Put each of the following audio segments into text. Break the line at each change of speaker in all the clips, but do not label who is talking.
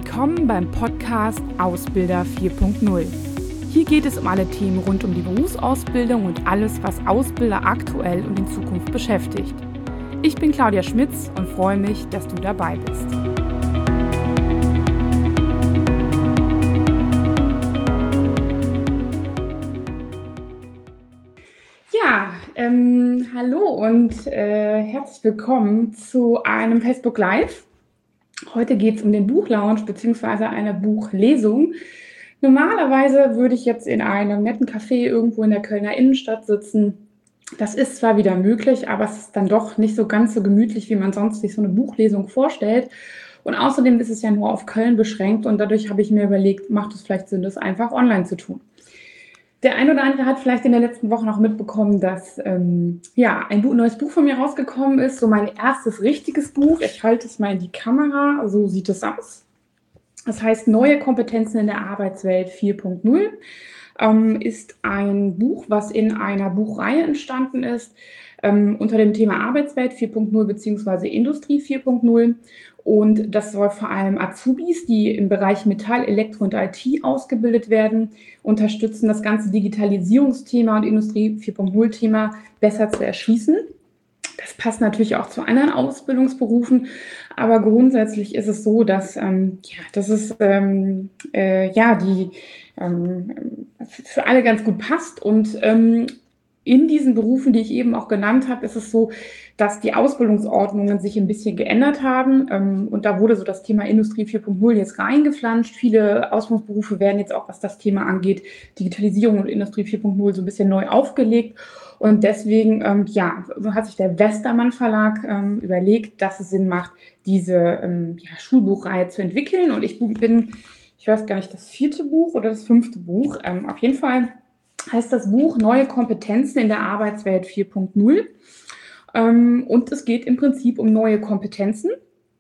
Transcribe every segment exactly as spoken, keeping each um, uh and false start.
Willkommen beim Podcast Ausbilder vier Punkt null. Hier geht es um alle Themen rund um die Berufsausbildung und alles, was Ausbilder aktuell und in Zukunft beschäftigt. Ich bin Claudia Schmitz und freue mich, dass du dabei bist. Ja, ähm, hallo und äh, herzlich willkommen zu einem Facebook Live. Heute geht es um den Buchlaunch bzw. eine Buchlesung. Normalerweise würde ich jetzt in einem netten Café irgendwo in der Kölner Innenstadt sitzen. Das ist zwar wieder möglich, aber es ist dann doch nicht so ganz so gemütlich, wie man sonst sich so eine Buchlesung vorstellt. Und außerdem ist es ja nur auf Köln beschränkt und dadurch habe ich mir überlegt, macht es vielleicht Sinn, das einfach online zu tun. Der ein oder andere hat vielleicht in der letzten Woche noch mitbekommen, dass ähm, ja, ein Buch, neues Buch von mir rausgekommen ist. So mein erstes richtiges Buch. Ich halte es mal in die Kamera. So sieht es aus. Das heißt Neue Kompetenzen in der Arbeitswelt vier Punkt null. Ähm, ist ein Buch, was in einer Buchreihe entstanden ist, ähm, unter dem Thema Arbeitswelt vier Punkt null bzw. Industrie vier Punkt null. Und das soll vor allem Azubis, die im Bereich Metall, Elektro und I T ausgebildet werden, unterstützen, das ganze Digitalisierungsthema und Industrie vier Punkt null-Thema besser zu erschließen. Das passt natürlich auch zu anderen Ausbildungsberufen, aber grundsätzlich ist es so, dass, ähm, ja, dass es ähm, äh, ja, die, ähm, für alle ganz gut passt. Und ähm, in diesen Berufen, die ich eben auch genannt habe, ist es so, dass die Ausbildungsordnungen sich ein bisschen geändert haben. Ähm, und da wurde so das Thema Industrie vier Punkt null jetzt reingeflanscht. Viele Ausbildungsberufe werden jetzt auch, was das Thema angeht, Digitalisierung und Industrie vier Punkt null so ein bisschen neu aufgelegt. Und deswegen, ähm, ja, so hat sich der Westermann Verlag ähm, überlegt, dass es Sinn macht, diese ähm, ja, Schulbuchreihe zu entwickeln. Und ich bin, ich weiß gar nicht, das vierte Buch oder das fünfte Buch. Ähm, auf jeden Fall heißt das Buch Neue Kompetenzen in der Arbeitswelt vier Punkt null. Ähm, und es geht im Prinzip um neue Kompetenzen.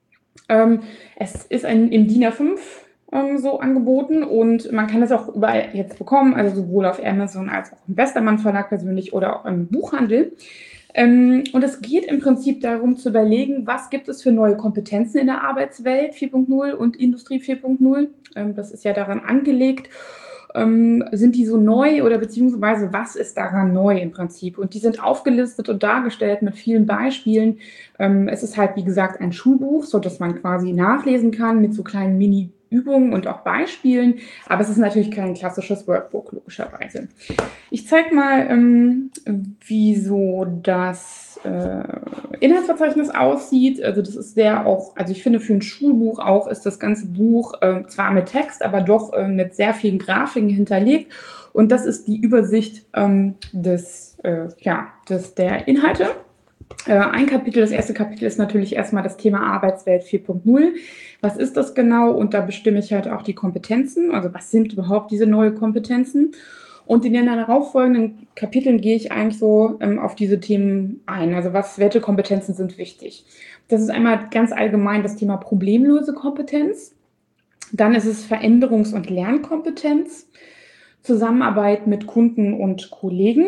Ähm, es ist ein, im DIN A fünf ähm, so angeboten und man kann das auch überall jetzt bekommen, also sowohl auf Amazon als auch im Westermann Verlag persönlich oder auch im Buchhandel. Ähm, und es geht im Prinzip darum zu überlegen, was gibt es für neue Kompetenzen in der Arbeitswelt vier Punkt null und Industrie vier Punkt null. Ähm, das ist ja daran angelegt. Ähm, sind die so neu oder beziehungsweise was ist daran neu im Prinzip? Und die sind aufgelistet und dargestellt mit vielen Beispielen. Ähm, es ist halt, wie gesagt, ein Schulbuch, sodass man quasi nachlesen kann mit so kleinen Mini-Übungen und auch Beispielen. Aber es ist natürlich kein klassisches Workbook, logischerweise. Ich zeige mal, ähm, wie so das äh, Inhaltsverzeichnis aussieht. Also das ist sehr auch, also ich finde für ein Schulbuch auch ist das ganze Buch äh, zwar mit Text, aber doch äh, mit sehr vielen Grafiken hinterlegt. Und das ist die Übersicht ähm, des, äh, ja, des, der Inhalte. Äh, ein Kapitel, das erste Kapitel ist natürlich erstmal das Thema Arbeitswelt vier Punkt null. Was ist das genau? Und da bestimme ich halt auch die Kompetenzen. Also was sind überhaupt diese neuen Kompetenzen? Und in den darauffolgenden Kapiteln gehe ich eigentlich so ähm, auf diese Themen ein. Also was, welche Kompetenzen sind wichtig? Das ist einmal ganz allgemein das Thema problemlose Kompetenz. Dann ist es Veränderungs- und Lernkompetenz, Zusammenarbeit mit Kunden und Kollegen,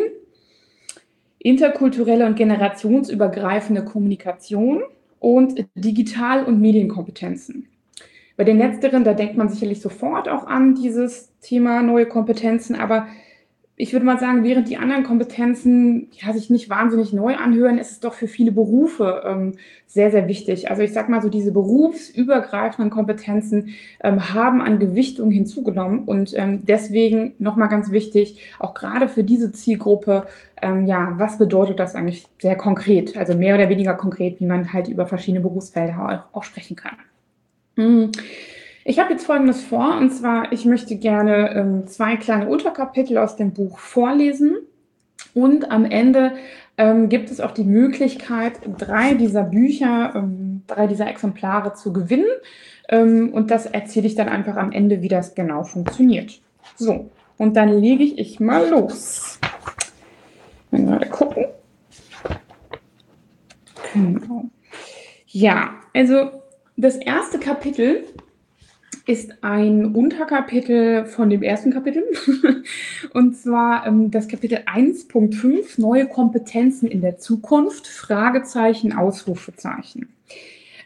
interkulturelle und generationsübergreifende Kommunikation und Digital- und Medienkompetenzen. Bei den letzteren, da denkt man sicherlich sofort auch an dieses Thema neue Kompetenzen, aber ich würde mal sagen, während die anderen Kompetenzen ja, sich nicht wahnsinnig neu anhören, ist es doch für viele Berufe ähm, sehr, sehr wichtig. Also ich sage mal so, diese berufsübergreifenden Kompetenzen ähm, haben an Gewichtung hinzugenommen und ähm, deswegen nochmal ganz wichtig, auch gerade für diese Zielgruppe, ähm, ja, was bedeutet das eigentlich sehr konkret, also mehr oder weniger konkret, wie man halt über verschiedene Berufsfelder auch, auch sprechen kann. Hm. Ich habe jetzt Folgendes vor, und zwar, ich möchte gerne ähm, zwei kleine Unterkapitel aus dem Buch vorlesen und am Ende ähm, gibt es auch die Möglichkeit, drei dieser Bücher, ähm, drei dieser Exemplare zu gewinnen ähm, und das erzähle ich dann einfach am Ende, wie das genau funktioniert. So, und dann lege ich, ich mal los. Mal gerade gucken. Genau. Ja, also das erste Kapitel ist ein Unterkapitel von dem ersten Kapitel. Und zwar ähm, das Kapitel eins Punkt fünf, neue Kompetenzen in der Zukunft, Fragezeichen, Ausrufezeichen.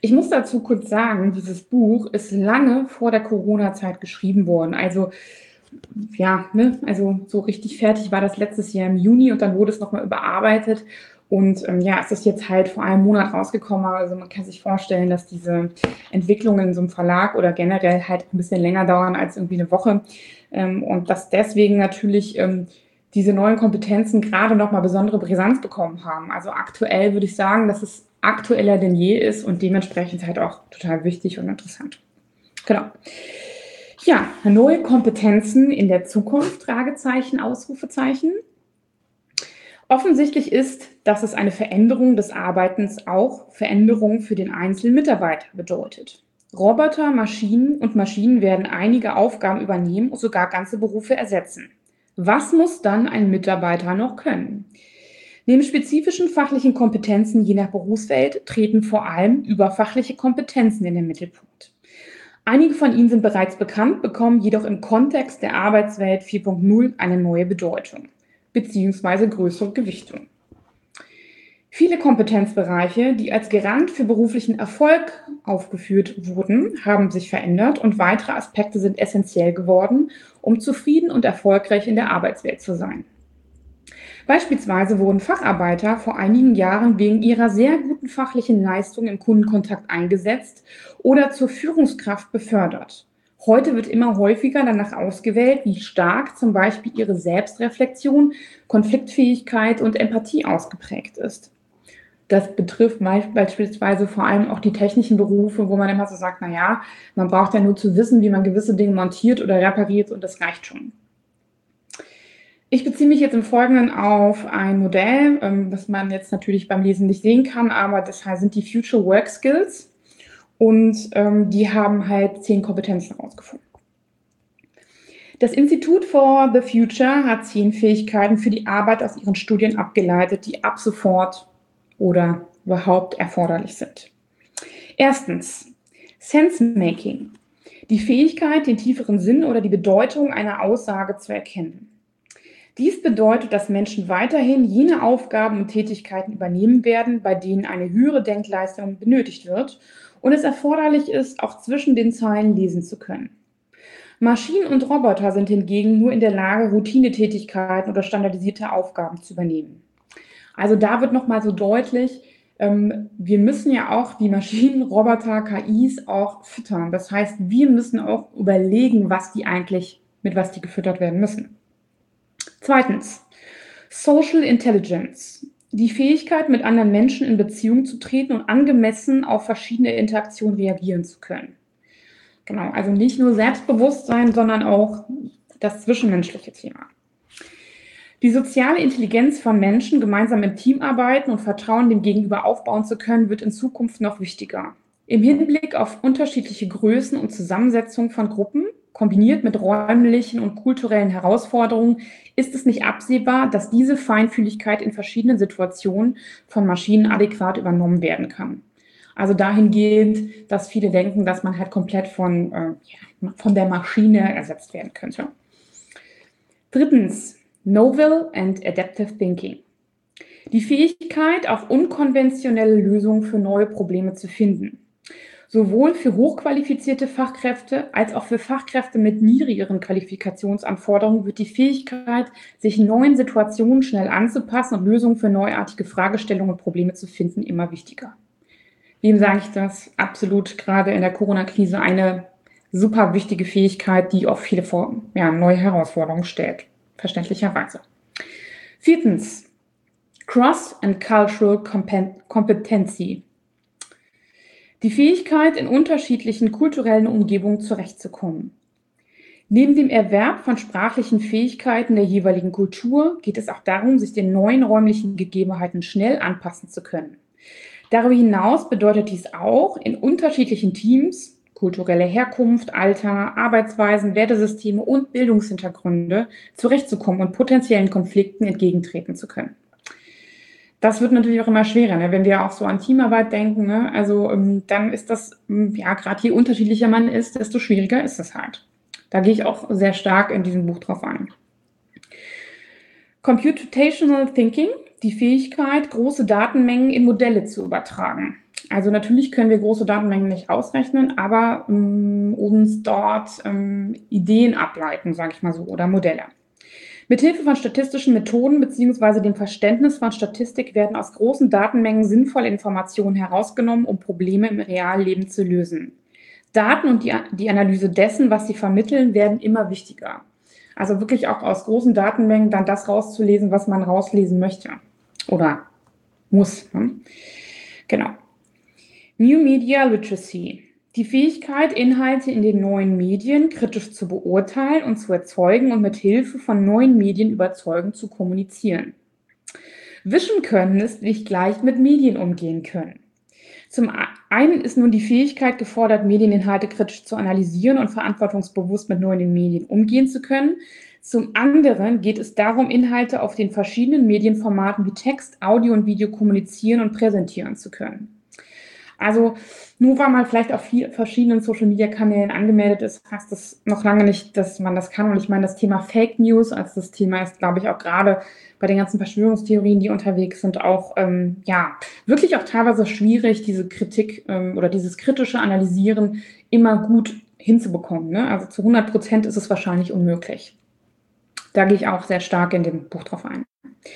Ich muss dazu kurz sagen, dieses Buch ist lange vor der Corona-Zeit geschrieben worden. Also ja, ne, also so richtig fertig war das letztes Jahr im Juni und dann wurde es nochmal überarbeitet. Und ähm, ja, es ist jetzt halt vor einem Monat rausgekommen. Also man kann sich vorstellen, dass diese Entwicklungen in so einem Verlag oder generell halt ein bisschen länger dauern als irgendwie eine Woche. Ähm, und dass deswegen natürlich ähm, diese neuen Kompetenzen gerade nochmal besondere Brisanz bekommen haben. Also aktuell würde ich sagen, dass es aktueller denn je ist und dementsprechend halt auch total wichtig und interessant. Genau. Ja, neue Kompetenzen in der Zukunft, Fragezeichen, Ausrufezeichen. Offensichtlich ist, dass es eine Veränderung des Arbeitens auch Veränderung für den einzelnen Mitarbeiter bedeutet. Roboter, Maschinen und Maschinen werden einige Aufgaben übernehmen und sogar ganze Berufe ersetzen. Was muss dann ein Mitarbeiter noch können? Neben spezifischen fachlichen Kompetenzen je nach Berufsfeld treten vor allem überfachliche Kompetenzen in den Mittelpunkt. Einige von ihnen sind bereits bekannt, bekommen jedoch im Kontext der Arbeitswelt vier Punkt null eine neue Bedeutung bzw. größere Gewichtung. Viele Kompetenzbereiche, die als Garant für beruflichen Erfolg aufgeführt wurden, haben sich verändert und weitere Aspekte sind essentiell geworden, um zufrieden und erfolgreich in der Arbeitswelt zu sein. Beispielsweise wurden Facharbeiter vor einigen Jahren wegen ihrer sehr guten fachlichen Leistung im Kundenkontakt eingesetzt oder zur Führungskraft befördert. Heute wird immer häufiger danach ausgewählt, wie stark zum Beispiel ihre Selbstreflexion, Konfliktfähigkeit und Empathie ausgeprägt ist. Das betrifft beispielsweise vor allem auch die technischen Berufe, wo man immer so sagt, naja, man braucht ja nur zu wissen, wie man gewisse Dinge montiert oder repariert und das reicht schon. Ich beziehe mich jetzt im Folgenden auf ein Modell, ähm, das man jetzt natürlich beim Lesen nicht sehen kann, aber das heißt, sind die Future Work Skills und ähm, die haben halt zehn Kompetenzen herausgefunden. Das Institute for the Future hat zehn Fähigkeiten für die Arbeit aus ihren Studien abgeleitet, die ab sofort oder überhaupt erforderlich sind. Erstens, Sense-Making, die Fähigkeit, den tieferen Sinn oder die Bedeutung einer Aussage zu erkennen. Dies bedeutet, dass Menschen weiterhin jene Aufgaben und Tätigkeiten übernehmen werden, bei denen eine höhere Denkleistung benötigt wird und es erforderlich ist, auch zwischen den Zeilen lesen zu können. Maschinen und Roboter sind hingegen nur in der Lage, Routinetätigkeiten oder standardisierte Aufgaben zu übernehmen. Also da wird nochmal so deutlich, ähm, wir müssen ja auch die Maschinen, Roboter, K Is auch füttern. Das heißt, wir müssen auch überlegen, was die eigentlich, mit was die gefüttert werden müssen. Zweitens, Social Intelligence, die Fähigkeit, mit anderen Menschen in Beziehung zu treten und angemessen auf verschiedene Interaktionen reagieren zu können. Genau, also nicht nur Selbstbewusstsein, sondern auch das zwischenmenschliche Thema. Die soziale Intelligenz von Menschen, gemeinsam im Team arbeiten und Vertrauen dem Gegenüber aufbauen zu können, wird in Zukunft noch wichtiger. Im Hinblick auf unterschiedliche Größen und Zusammensetzung von Gruppen, kombiniert mit räumlichen und kulturellen Herausforderungen, ist es nicht absehbar, dass diese Feinfühligkeit in verschiedenen Situationen von Maschinen adäquat übernommen werden kann. Also dahingehend, dass viele denken, dass man halt komplett von, äh, ja, von der Maschine ersetzt werden könnte. Drittens, Novel and Adaptive Thinking. Die Fähigkeit, auch unkonventionelle Lösungen für neue Probleme zu finden. Sowohl für hochqualifizierte Fachkräfte als auch für Fachkräfte mit niedrigeren Qualifikationsanforderungen wird die Fähigkeit, sich neuen Situationen schnell anzupassen und Lösungen für neuartige Fragestellungen und Probleme zu finden, immer wichtiger. Wem sage ich das? Absolut gerade in der Corona-Krise eine super wichtige Fähigkeit, die auch viele vor, ja, neue Herausforderungen stellt. Verständlicherweise. Viertens, Cross- and Cultural Competency. Die Fähigkeit, in unterschiedlichen kulturellen Umgebungen zurechtzukommen. Neben dem Erwerb von sprachlichen Fähigkeiten der jeweiligen Kultur geht es auch darum, sich den neuen räumlichen Gegebenheiten schnell anpassen zu können. Darüber hinaus bedeutet dies auch, in unterschiedlichen Teams, kulturelle Herkunft, Alter, Arbeitsweisen, Wertesysteme und Bildungshintergründe zurechtzukommen und potenziellen Konflikten entgegentreten zu können. Das wird natürlich auch immer schwerer, ne? Wenn wir auch so an Teamarbeit denken, ne? Also ähm, dann ist das, ähm, ja, gerade je unterschiedlicher man ist, desto schwieriger ist es halt. Da gehe ich auch sehr stark in diesem Buch drauf ein. Computational Thinking, die Fähigkeit, große Datenmengen in Modelle zu übertragen. Also natürlich können wir große Datenmengen nicht ausrechnen, aber ähm, uns dort ähm, Ideen ableiten, sage ich mal so, oder Modelle. Mithilfe von statistischen Methoden bzw. dem Verständnis von Statistik werden aus großen Datenmengen sinnvolle Informationen herausgenommen, um Probleme im Realleben zu lösen. Daten und die, die Analyse dessen, was sie vermitteln, werden immer wichtiger. Also wirklich auch aus großen Datenmengen dann das rauszulesen, was man rauslesen möchte oder muss. Ne? Genau. New Media Literacy. Die Fähigkeit, Inhalte in den neuen Medien kritisch zu beurteilen und zu erzeugen und mit Hilfe von neuen Medien überzeugend zu kommunizieren. Wischen können ist nicht gleich mit Medien umgehen können. Zum einen ist nun die Fähigkeit gefordert, Medieninhalte kritisch zu analysieren und verantwortungsbewusst mit neuen Medien umgehen zu können. Zum anderen geht es darum, Inhalte auf den verschiedenen Medienformaten wie Text, Audio und Video kommunizieren und präsentieren zu können. Also nur weil man vielleicht auf vier verschiedenen Social-Media-Kanälen angemeldet ist, heißt das noch lange nicht, dass man das kann. Und ich meine, das Thema Fake News als das Thema ist, glaube ich, auch gerade bei den ganzen Verschwörungstheorien, die unterwegs sind, auch ähm, ja wirklich auch teilweise schwierig, diese Kritik ähm, oder dieses kritische Analysieren immer gut hinzubekommen. Ne? Also zu hundert Prozent ist es wahrscheinlich unmöglich. Da gehe ich auch sehr stark in dem Buch drauf ein.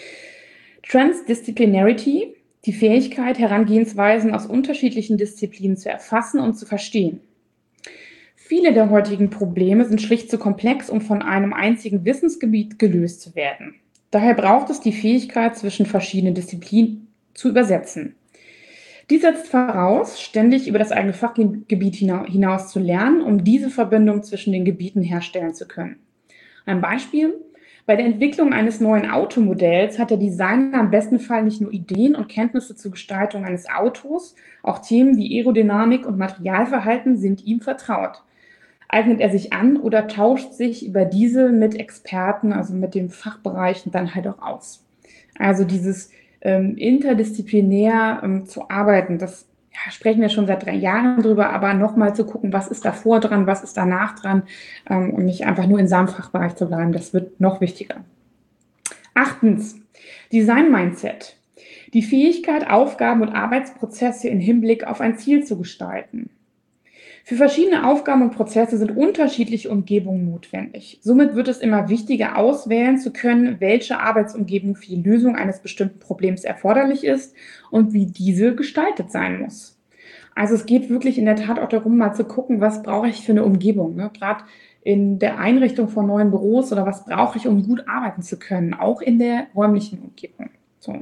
Transdisciplinarity. Die Fähigkeit, Herangehensweisen aus unterschiedlichen Disziplinen zu erfassen und zu verstehen. Viele der heutigen Probleme sind schlicht zu komplex, um von einem einzigen Wissensgebiet gelöst zu werden. Daher braucht es die Fähigkeit, zwischen verschiedenen Disziplinen zu übersetzen. Dies setzt voraus, ständig über das eigene Fachgebiet hinaus zu lernen, um diese Verbindung zwischen den Gebieten herstellen zu können. Ein Beispiel: Bei der Entwicklung eines neuen Automodells hat der Designer im besten Fall nicht nur Ideen und Kenntnisse zur Gestaltung eines Autos, auch Themen wie Aerodynamik und Materialverhalten sind ihm vertraut. Eignet er sich an oder tauscht sich über diese mit Experten, also mit den Fachbereichen, dann halt auch aus. Also dieses ähm, interdisziplinär ähm, zu arbeiten, das ja, sprechen wir schon seit drei Jahren drüber, aber nochmal zu gucken, was ist davor dran, was ist danach dran ähm, und nicht einfach nur in seinem Fachbereich zu bleiben, das wird noch wichtiger. Achtens, Design-Mindset. Die Fähigkeit, Aufgaben und Arbeitsprozesse im Hinblick auf ein Ziel zu gestalten. Für verschiedene Aufgaben und Prozesse sind unterschiedliche Umgebungen notwendig. Somit wird es immer wichtiger, auswählen zu können, welche Arbeitsumgebung für die Lösung eines bestimmten Problems erforderlich ist und wie diese gestaltet sein muss. Also es geht wirklich in der Tat auch darum, mal zu gucken, was brauche ich für eine Umgebung, ne? Gerade in der Einrichtung von neuen Büros oder was brauche ich, um gut arbeiten zu können, auch in der räumlichen Umgebung. So.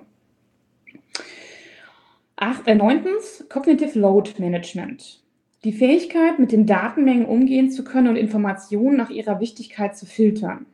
Acht, äh, neuntens, Cognitive Load Management. Die Fähigkeit, mit den Datenmengen umgehen zu können und Informationen nach ihrer Wichtigkeit zu filtern.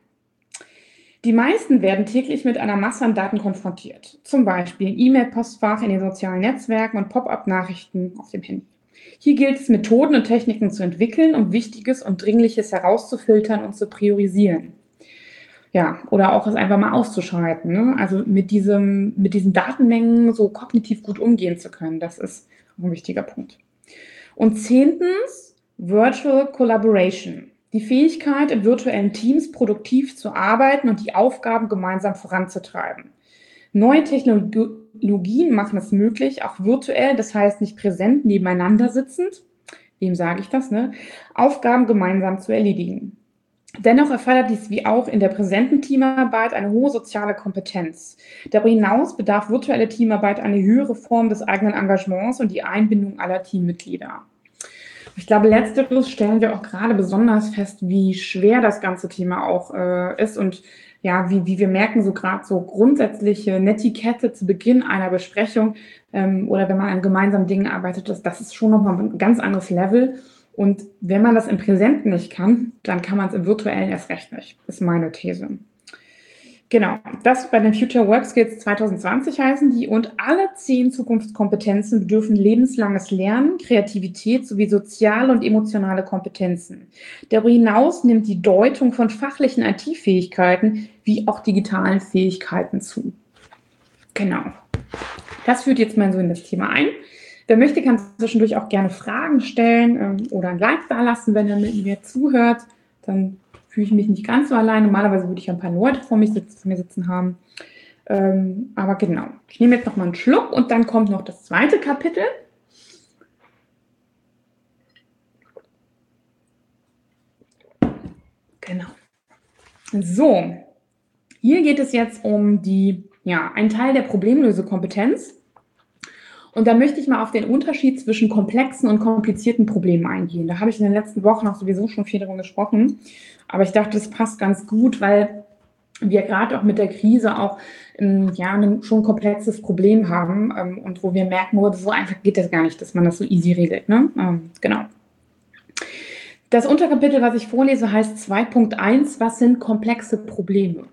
Die meisten werden täglich mit einer Masse an Daten konfrontiert, zum Beispiel im E-Mail-Postfach, in den sozialen Netzwerken und Pop-up-Nachrichten auf dem Handy. Hier gilt es, Methoden und Techniken zu entwickeln, um Wichtiges und Dringliches herauszufiltern und zu priorisieren. Ja, oder auch es einfach mal auszuschalten, ne? Also mit, diesem, mit diesen Datenmengen so kognitiv gut umgehen zu können, das ist ein wichtiger Punkt. Und zehntens, Virtual Collaboration. Die Fähigkeit, in virtuellen Teams produktiv zu arbeiten und die Aufgaben gemeinsam voranzutreiben. Neue Technologien machen es möglich, auch virtuell, das heißt nicht präsent nebeneinander sitzend, wem sage ich das, ne, Aufgaben gemeinsam zu erledigen. Dennoch erfordert dies wie auch in der präsenten Teamarbeit eine hohe soziale Kompetenz. Darüber hinaus bedarf virtuelle Teamarbeit eine höhere Form des eigenen Engagements und die Einbindung aller Teammitglieder. Ich glaube, letzteres stellen wir auch gerade besonders fest, wie schwer das ganze Thema auch äh, ist und ja, wie, wie wir merken, so gerade so grundsätzliche Netiquette zu Beginn einer Besprechung ähm, oder wenn man an gemeinsamen Dingen arbeitet, das, das ist schon nochmal ein ganz anderes Level. Und wenn man das im Präsenten nicht kann, dann kann man es im Virtuellen erst recht nicht, ist meine These. Genau, das bei den Future Work Skills zwanzig zwanzig heißen die und alle zehn Zukunftskompetenzen bedürfen lebenslanges Lernen, Kreativität sowie soziale und emotionale Kompetenzen. Darüber hinaus nimmt die Deutung von fachlichen I T-Fähigkeiten wie auch digitalen Fähigkeiten zu. Genau, das führt jetzt mal so in das Thema ein. Wer möchte, kann zwischendurch auch gerne Fragen stellen ähm, oder ein Like da lassen, wenn er mit mir zuhört. Dann fühle ich mich nicht ganz so allein. Normalerweise würde ich ein paar Leute vor, mich sitzen, vor mir sitzen haben. Ähm, aber genau, ich nehme jetzt noch mal einen Schluck und dann kommt noch das zweite Kapitel. Genau. So, hier geht es jetzt um die, ja, einen Teil der Problemlösekompetenz. Und da möchte ich mal auf den Unterschied zwischen komplexen und komplizierten Problemen eingehen. Da habe ich in den letzten Wochen auch sowieso schon viel darüber gesprochen. Aber ich dachte, das passt ganz gut, weil wir gerade auch mit der Krise auch ähm, ja, ein schon komplexes Problem haben ähm, und wo wir merken, oh, so einfach geht das gar nicht, dass man das so easy regelt. Ne? Ähm, genau. Das Unterkapitel, was ich vorlese, heißt zwei Punkt eins, was sind komplexe Probleme?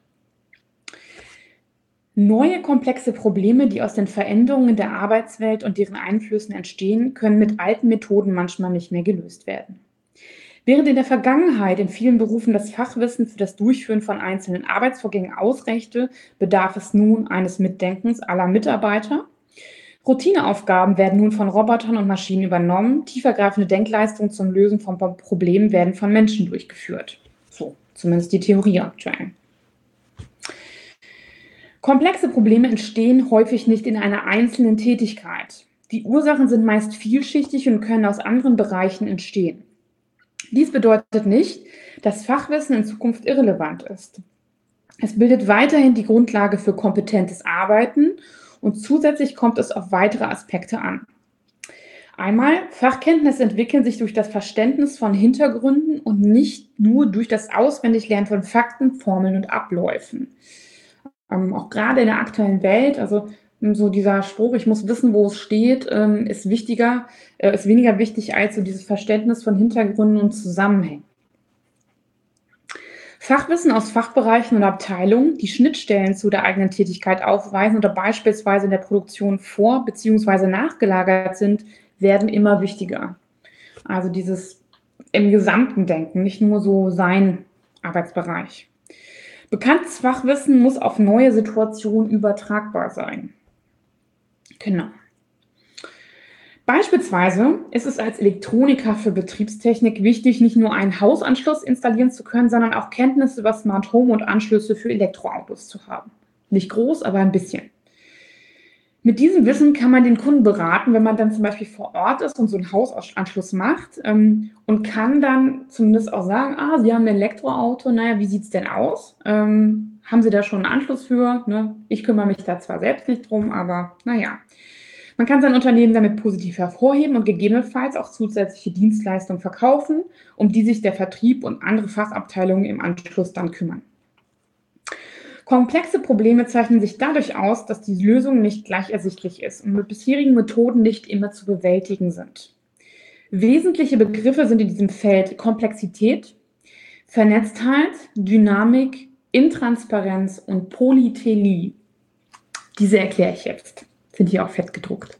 Neue komplexe Probleme, die aus den Veränderungen der Arbeitswelt und deren Einflüssen entstehen, können mit alten Methoden manchmal nicht mehr gelöst werden. Während in der Vergangenheit in vielen Berufen das Fachwissen für das Durchführen von einzelnen Arbeitsvorgängen ausreichte, bedarf es nun eines Mitdenkens aller Mitarbeiter. Routineaufgaben werden nun von Robotern und Maschinen übernommen. Tiefergreifende Denkleistungen zum Lösen von Problemen werden von Menschen durchgeführt. So, zumindest die Theorie aktuell. Komplexe Probleme entstehen häufig nicht in einer einzelnen Tätigkeit. Die Ursachen sind meist vielschichtig und können aus anderen Bereichen entstehen. Dies bedeutet nicht, dass Fachwissen in Zukunft irrelevant ist. Es bildet weiterhin die Grundlage für kompetentes Arbeiten und zusätzlich kommt es auf weitere Aspekte an. Einmal, Fachkenntnisse entwickeln sich durch das Verständnis von Hintergründen und nicht nur durch das Auswendiglernen von Fakten, Formeln und Abläufen. Ähm, auch gerade in der aktuellen Welt, also so dieser Spruch, ich muss wissen, wo es steht, ähm, ist wichtiger, äh, ist weniger wichtig als so dieses Verständnis von Hintergründen und Zusammenhängen. Fachwissen aus Fachbereichen und Abteilungen, die Schnittstellen zu der eigenen Tätigkeit aufweisen oder beispielsweise in der Produktion vor- bzw. nachgelagert sind, werden immer wichtiger. Also dieses im gesamten Denken, nicht nur so sein Arbeitsbereich. Bekanntes Fachwissen muss auf neue Situationen übertragbar sein. Genau. Beispielsweise ist es als Elektroniker für Betriebstechnik wichtig, nicht nur einen Hausanschluss installieren zu können, sondern auch Kenntnisse über Smart Home und Anschlüsse für Elektroautos zu haben. Nicht groß, aber ein bisschen. Mit diesem Wissen kann man den Kunden beraten, wenn man dann zum Beispiel vor Ort ist und so einen Hausanschluss macht ähm, und kann dann zumindest auch sagen, ah, Sie haben ein Elektroauto, naja, wie sieht es denn aus? Ähm, haben Sie da schon einen Anschluss für? Ne? Ich kümmere mich da zwar selbst nicht drum, aber naja. Man kann sein Unternehmen damit positiv hervorheben und gegebenenfalls auch zusätzliche Dienstleistungen verkaufen, um die sich der Vertrieb und andere Fachabteilungen im Anschluss dann kümmern. Komplexe Probleme zeichnen sich dadurch aus, dass die Lösung nicht gleich ersichtlich ist und mit bisherigen Methoden nicht immer zu bewältigen sind. Wesentliche Begriffe sind in diesem Feld Komplexität, Vernetztheit, Dynamik, Intransparenz und Polytelie. Diese erkläre ich jetzt. Sind hier auch fett gedruckt.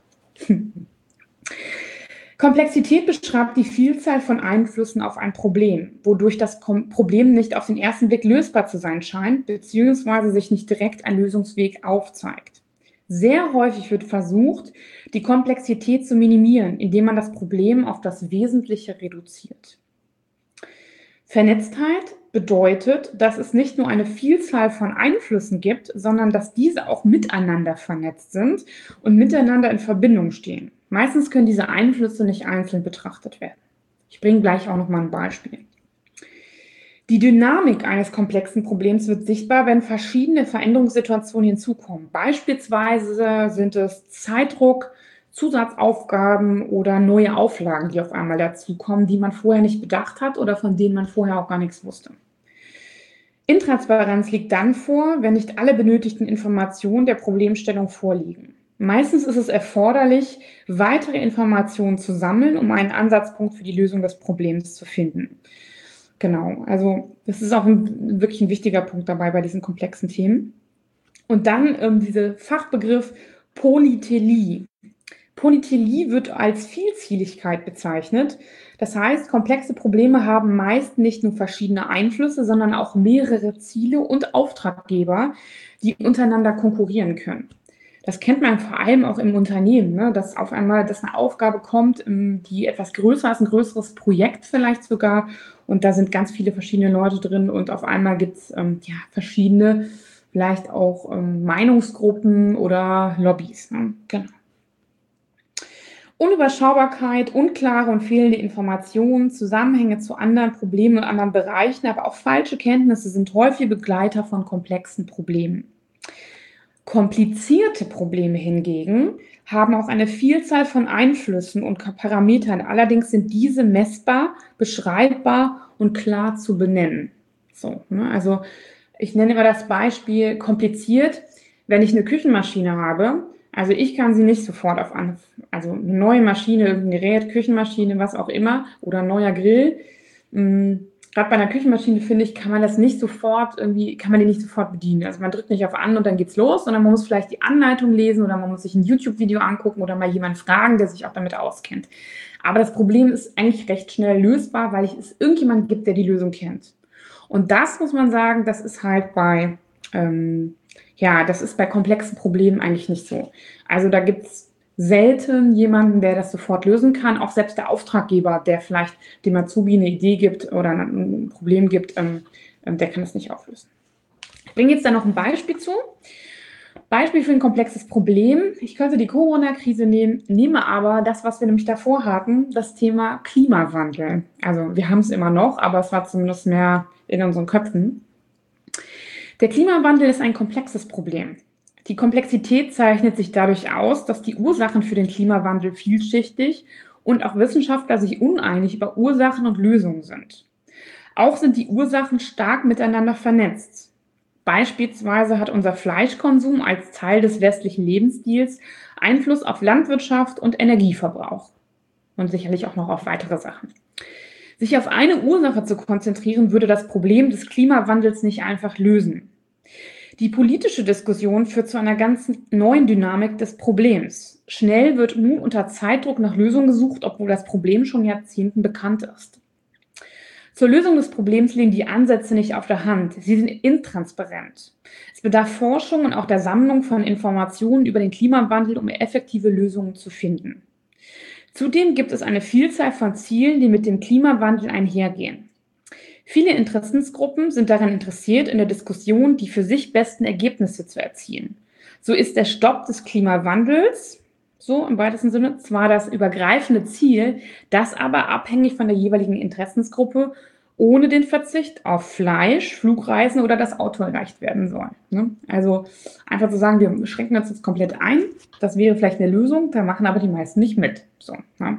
Komplexität beschreibt die Vielzahl von Einflüssen auf ein Problem, wodurch das Problem nicht auf den ersten Blick lösbar zu sein scheint, beziehungsweise sich nicht direkt ein Lösungsweg aufzeigt. Sehr häufig wird versucht, die Komplexität zu minimieren, indem man das Problem auf das Wesentliche reduziert. Vernetztheit bedeutet, dass es nicht nur eine Vielzahl von Einflüssen gibt, sondern dass diese auch miteinander vernetzt sind und miteinander in Verbindung stehen. Meistens können diese Einflüsse nicht einzeln betrachtet werden. Ich bringe gleich auch noch mal ein Beispiel. Die Dynamik eines komplexen Problems wird sichtbar, wenn verschiedene Veränderungssituationen hinzukommen. Beispielsweise sind es Zeitdruck, Zusatzaufgaben oder neue Auflagen, die auf einmal dazukommen, die man vorher nicht bedacht hat oder von denen man vorher auch gar nichts wusste. Intransparenz liegt dann vor, wenn nicht alle benötigten Informationen der Problemstellung vorliegen. Meistens ist es erforderlich, weitere Informationen zu sammeln, um einen Ansatzpunkt für die Lösung des Problems zu finden. Genau, also das ist auch ein, wirklich ein wichtiger Punkt dabei bei diesen komplexen Themen. Und dann ähm, dieser Fachbegriff Polytelie. Polytelie wird als Vielzieligkeit bezeichnet. Das heißt, komplexe Probleme haben meist nicht nur verschiedene Einflüsse, sondern auch mehrere Ziele und Auftraggeber, die untereinander konkurrieren können. Das kennt man vor allem auch im Unternehmen, ne? Dass auf einmal dass eine Aufgabe kommt, die etwas größer ist, ein größeres Projekt vielleicht sogar. Und da sind ganz viele verschiedene Leute drin und auf einmal gibt es ähm, ja, verschiedene, vielleicht auch ähm, Meinungsgruppen oder Lobbys. Ne? Genau. Unüberschaubarkeit, unklare und fehlende Informationen, Zusammenhänge zu anderen Problemen und anderen Bereichen, aber auch falsche Kenntnisse sind häufig Begleiter von komplexen Problemen. Komplizierte Probleme hingegen haben auch eine Vielzahl von Einflüssen und Parametern. Allerdings sind diese messbar, beschreibbar und klar zu benennen. So, ne? Also ich nenne immer das Beispiel kompliziert, wenn ich eine Küchenmaschine habe. Also ich kann sie nicht sofort auf an, also eine neue Maschine, irgendein Gerät, Küchenmaschine, was auch immer, oder ein neuer Grill. Mh, Gerade bei einer Küchenmaschine, finde ich, kann man das nicht sofort irgendwie, kann man die nicht sofort bedienen. Also man drückt nicht auf an und dann geht's los, sondern man muss vielleicht die Anleitung lesen oder man muss sich ein YouTube-Video angucken oder mal jemanden fragen, der sich auch damit auskennt. Aber das Problem ist eigentlich recht schnell lösbar, weil es irgendjemanden gibt, der die Lösung kennt. Und das muss man sagen, das ist halt bei, ähm, ja, das ist bei komplexen Problemen eigentlich nicht so. Also da gibt's selten jemanden, der das sofort lösen kann. Auch selbst der Auftraggeber, der vielleicht dem Azubi eine Idee gibt oder ein Problem gibt, ähm, ähm, der kann das nicht auflösen. Ich bringe jetzt da noch ein Beispiel zu. Beispiel für ein komplexes Problem. Ich könnte die Corona-Krise nehmen, nehme aber das, was wir nämlich davor hatten, das Thema Klimawandel. Also wir haben es immer noch, aber es war zumindest mehr in unseren Köpfen. Der Klimawandel ist ein komplexes Problem. Die Komplexität zeichnet sich dadurch aus, dass die Ursachen für den Klimawandel vielschichtig und auch Wissenschaftler sich uneinig über Ursachen und Lösungen sind. Auch sind die Ursachen stark miteinander vernetzt. Beispielsweise hat unser Fleischkonsum als Teil des westlichen Lebensstils Einfluss auf Landwirtschaft und Energieverbrauch und sicherlich auch noch auf weitere Sachen. Sich auf eine Ursache zu konzentrieren, würde das Problem des Klimawandels nicht einfach lösen. Die politische Diskussion führt zu einer ganz neuen Dynamik des Problems. Schnell wird nun unter Zeitdruck nach Lösungen gesucht, obwohl das Problem schon Jahrzehnten bekannt ist. Zur Lösung des Problems liegen die Ansätze nicht auf der Hand. Sie sind intransparent. Es bedarf Forschung und auch der Sammlung von Informationen über den Klimawandel, um effektive Lösungen zu finden. Zudem gibt es eine Vielzahl von Zielen, die mit dem Klimawandel einhergehen. Viele Interessensgruppen sind daran interessiert, in der Diskussion die für sich besten Ergebnisse zu erzielen. So ist der Stopp des Klimawandels, so im weitesten Sinne, zwar das übergreifende Ziel, das aber abhängig von der jeweiligen Interessensgruppe ohne den Verzicht auf Fleisch, Flugreisen oder das Auto erreicht werden soll. Also einfach zu sagen, wir schränken uns jetzt komplett ein, das wäre vielleicht eine Lösung, da machen aber die meisten nicht mit. So, ne?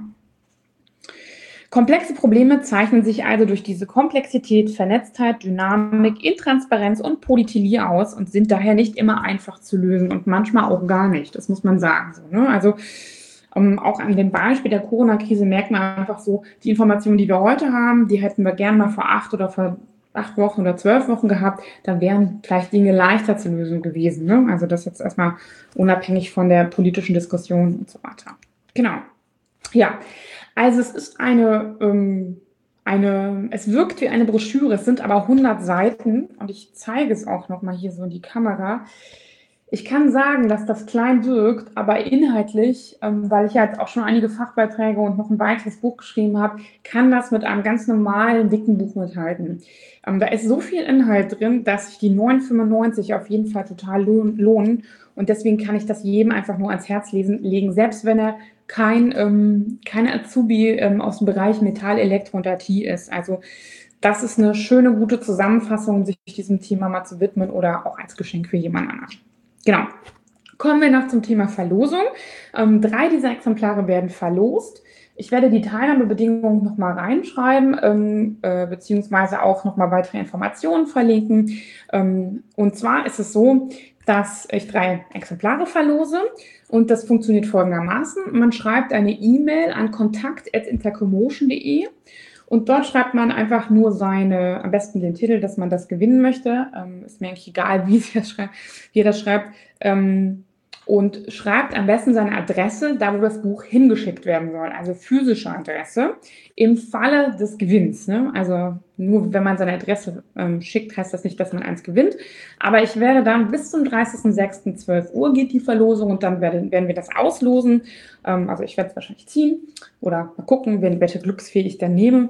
Komplexe Probleme zeichnen sich also durch diese Komplexität, Vernetztheit, Dynamik, Intransparenz und Polytelie aus und sind daher nicht immer einfach zu lösen und manchmal auch gar nicht, das muss man sagen. So, ne? Also um, auch an dem Beispiel der Corona-Krise merkt man einfach so, die Informationen, die wir heute haben, die hätten wir gerne mal vor acht oder vor acht Wochen oder zwölf Wochen gehabt, dann wären vielleicht Dinge leichter zu lösen gewesen. Ne? Also das jetzt erstmal unabhängig von der politischen Diskussion und so weiter. Genau. Ja, also es ist eine, ähm, eine, es wirkt wie eine Broschüre, es sind aber hundert Seiten und ich zeige es auch nochmal hier so in die Kamera. Ich kann sagen, dass das klein wirkt, aber inhaltlich, ähm, weil ich ja jetzt auch schon einige Fachbeiträge und noch ein weiteres Buch geschrieben habe, kann das mit einem ganz normalen, dicken Buch mithalten. Ähm, da ist so viel Inhalt drin, dass sich die neun fünfundneunzig auf jeden Fall total lohnen und deswegen kann ich das jedem einfach nur ans Herz lesen, legen, selbst wenn er kein, ähm, kein Azubi ähm, aus dem Bereich Metall, Elektro und I T ist. Also das ist eine schöne, gute Zusammenfassung, sich diesem Thema mal zu widmen oder auch als Geschenk für jemand anderen. Genau. Kommen wir noch zum Thema Verlosung. Ähm, drei dieser Exemplare werden verlost. Ich werde die Teilnahmebedingungen nochmal reinschreiben, ähm, äh, beziehungsweise auch nochmal weitere Informationen verlinken. Ähm, und zwar ist es so, dass ich drei Exemplare verlose und das funktioniert folgendermaßen. Man schreibt eine E-Mail an kontakt at intercommotion punkt de und dort schreibt man einfach nur seine, am besten den Titel, dass man das gewinnen möchte. Ähm, ist mir eigentlich egal, wie, das schreibt, wie ihr das schreibt. Ähm, und schreibt am besten seine Adresse, da wo das Buch hingeschickt werden soll, also physische Adresse, im Falle des Gewinns. Ne? Also nur wenn man seine Adresse ähm, schickt, heißt das nicht, dass man eins gewinnt. Aber ich werde dann bis zum dreißigsten sechsten zwölf Uhr geht die Verlosung und dann werden, werden wir das auslosen. Ähm, also ich werde es wahrscheinlich ziehen oder mal gucken, welche Glücksfee ich dann nehme.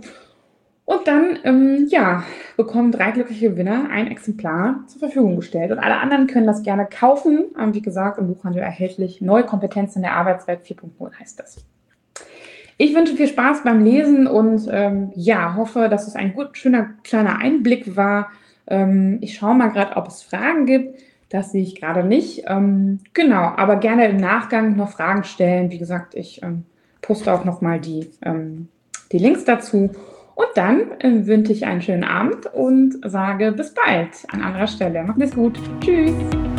Und dann, ähm, ja, bekommen drei glückliche Gewinner ein Exemplar zur Verfügung gestellt. Und alle anderen können das gerne kaufen. Ähm, wie gesagt, im Buchhandel erhältlich. Neue Kompetenzen in der Arbeitswelt vier Punkt null heißt das. Ich wünsche viel Spaß beim Lesen und ähm, ja, hoffe, dass es ein gut, schöner kleiner Einblick war. Ähm, ich schaue mal gerade, ob es Fragen gibt. Das sehe ich gerade nicht. Ähm, genau, aber gerne im Nachgang noch Fragen stellen. Wie gesagt, ich ähm, poste auch nochmal die, ähm, die Links dazu. Und dann äh, wünsche ich einen schönen Abend und sage bis bald an anderer Stelle. Macht es gut. Tschüss.